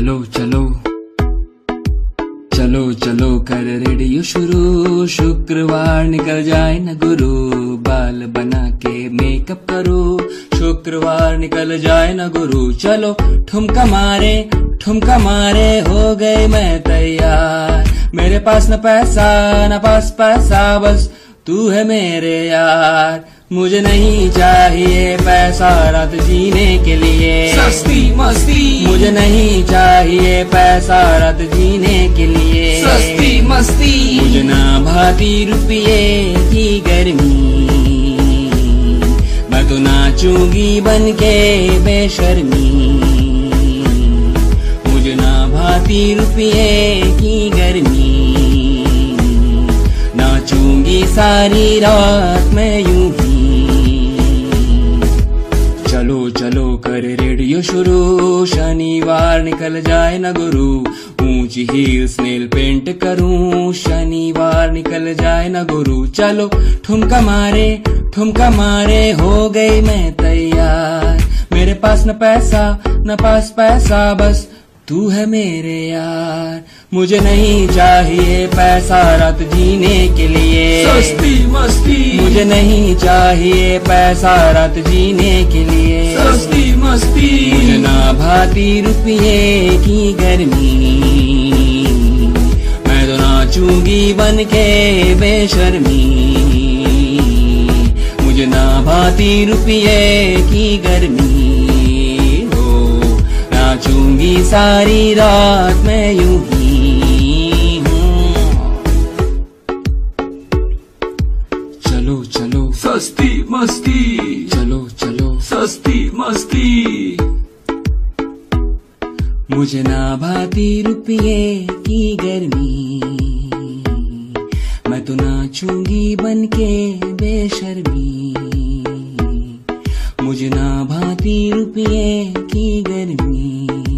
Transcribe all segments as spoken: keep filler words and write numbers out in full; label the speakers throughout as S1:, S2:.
S1: चलो चलो चलो चलो कर रेडियो शुरू, शुक्रवार निकल जाए न गुरु, बाल बना के मेकअप करो, शुक्रवार निकल जाए न गुरु। चलो ठुमका मारे ठुमका मारे हो गए मैं तैयार, मेरे पास न पैसा न पास पैसा, बस तू है मेरे यार। मुझे नहीं चाहिए पैसा रात जीने के लिए,
S2: सस्ती मस्ती।
S1: मुझे नहीं चाहिए पैसा रात जीने के लिए,
S2: सस्ती मस्ती।
S1: मुझे ना भाती रुपये की गर्मी, मैं तो नाचूंगी बन के बेशर्मी। मुझे ना भाती रुपये की गर्मी, नाचूंगी सारी रात मैं यूं ही। चलो चलो कर रेडियो शुरू, शनिवार निकल जाए न गुरु, ऊंची हील्स नेल पेंट करूं, शनिवार निकल जाए न गुरु। चलो ठुमका मारे ठुमका मारे हो गई मैं तैयार, मेरे पास न पैसा न पास पैसा, बस तू है मेरे यार। मुझे नहीं चाहिए पैसा रात जीने के लिए,
S2: सस्ती मस्ती।
S1: मुझे नहीं चाहिए पैसा रात जीने के लिए,
S2: सस्ती मस्ती।
S1: मुझे ना भाती रुपये की गर्मी, मैं तो नाचूंगी बन के बेशर्मी। मुझे ना भाती रुपये की गर्मी, नाचूंगी सारी रात मैं यूं ही हूँ। चलो चलो
S2: सस्ती मस्ती,
S1: चलो चलो
S2: सस्ती मस्ती।
S1: मुझे ना भाती रुपये की गर्मी, मैं तो नाचूंगी बन के बेशर्मी। मुझे ना भाती रुपये की गर्मी,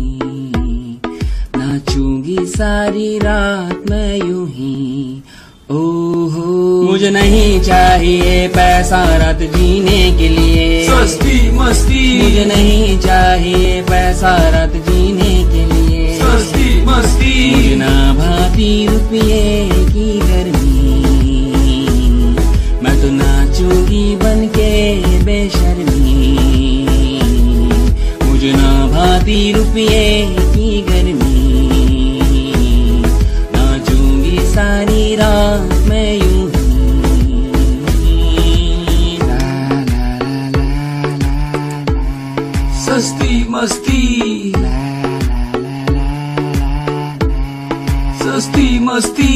S1: नाचूंगी सारी रात मैं यूं ही। ओहो मुझे नहीं चाहिए पैसा रात जीने के लिए,
S2: सस्ती मस्ती।
S1: मुझे नहीं चाहिए पैसा रात जीने के लिए,
S2: सस्ती मस्ती।
S1: मुझे ना भाती रुपये की गर्मी, मैं तो नाचूंगी बन के बेशर्मी। मुझे ना भाती रुपये की गर्मी, नाचूंगी सारी रात मैं यूं ही। ला ला ला ला ला ला,
S2: सस्ती मस्ती।
S1: ला ला ला ला ला ला,
S2: सस्ती मस्ती।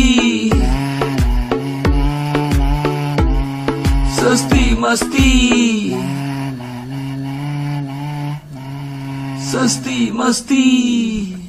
S2: सस्ती मस्ती। सस्ती मस्ती।